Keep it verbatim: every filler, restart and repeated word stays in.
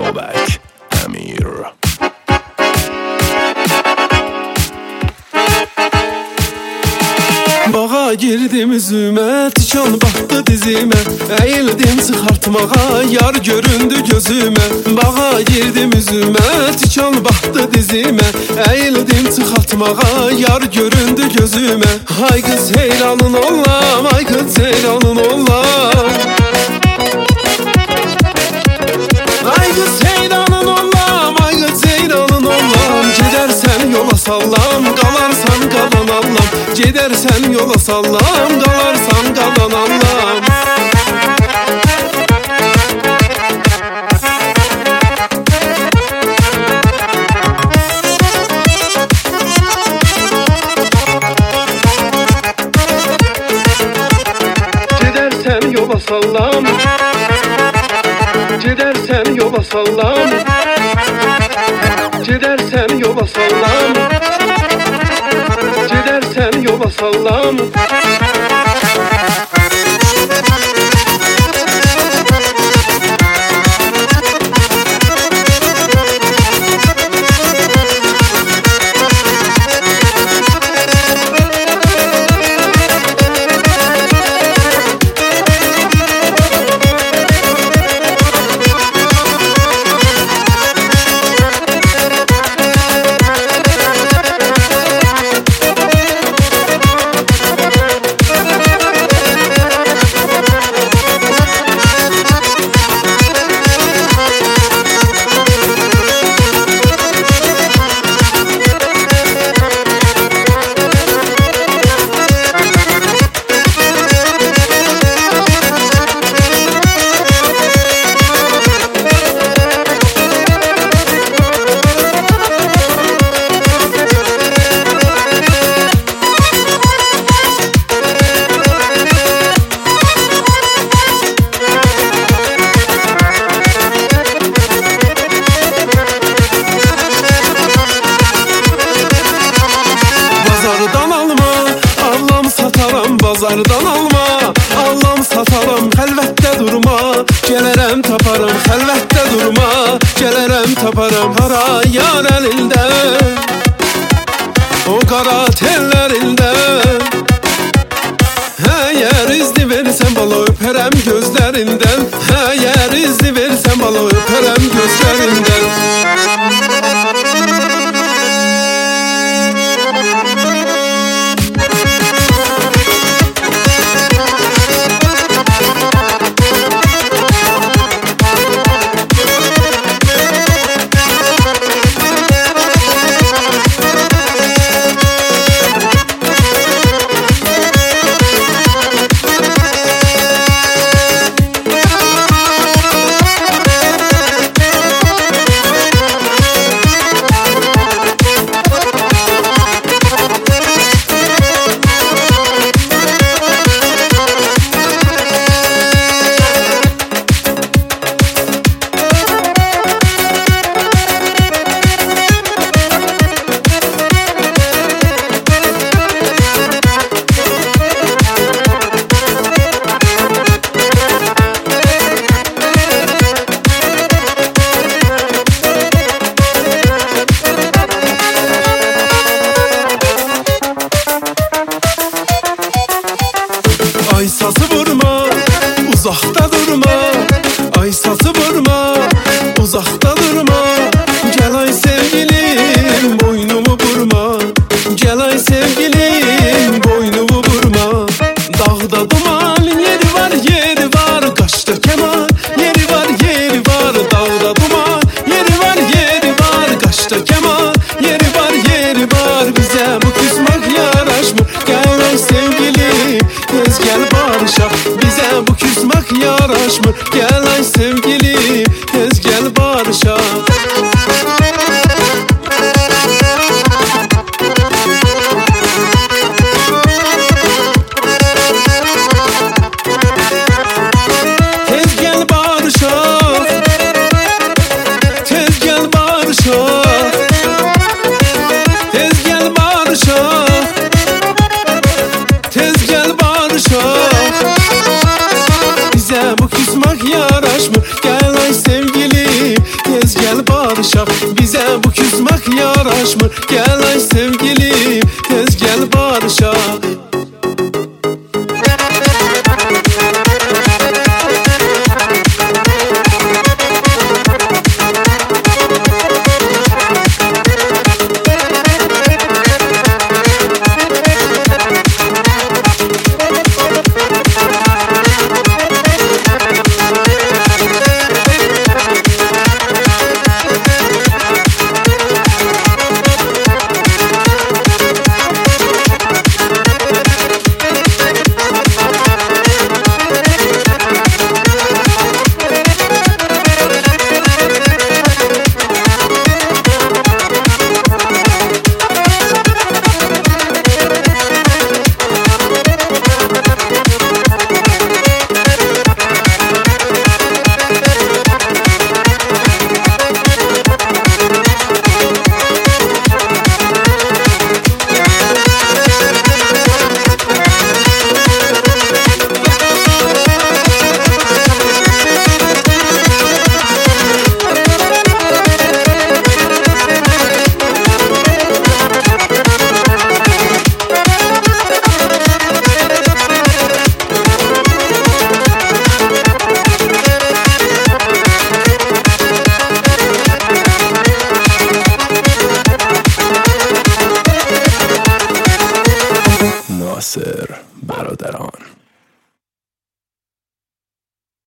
Babak Emir. Bağa girdim üzümə, tikan batdı dizimə, əyildim çıxartmağa, yar göründü gözümə. Bağa girdim üzümə, tikan batdı dizimə, əyildim çıxartmağa, yar göründü gözümə. Ay qız heyranın olam, ay qız heyranın olam, ay qız heyranın olam, ay qız heyranın olam. Gedərsən yola sallam, qalarsan qalan allam. Gedərsən yola sallam, qalarsan qalan allam. Gedərsən yola sallam, gedərsən yola sallam, gedərsən yola sallam, gedərsən yola sallam. Bazardan alma, allam sataram, xəlvətdə durma, gələrəm taparım, xəlvətdə durma, gələrəm taparım. Hara yar əlində, o qara tellərində, əgər izni versən bala öpərəm gözlərindən, əgər izni versən bala öpərəm gözlərindən. Ay sası vurma, uzaqda durma, ay sası vurma, uzaqda durma. Gəl ay sevgilim, boynumu vurma, gəl ay sevgilim, boynumu vurma. Dağda duman, yeri var, yeri var, qaşda keman, yeri var, yeri var. Dağda duman, yeri var, yeri var, qaşda keman, yeri var, yeri var. Bizə bu küsmək yaraşmır, gəl ay sevgilim, tez gəl barışaq. Bizə bu küsmək yaraşmır, gəl ay sevgilim, tez gəl barışaq. Tez gəl barışaq, tez gəl barışaq, tez gəl barışaq, tez gəl barışaq. Bizə bu küsmək yaraşmır, gəl ay sevgilim, tez barışaq. Bizə bu küsmək yaraşmır. Gəl ay sevgilim, tez gəl barışaq.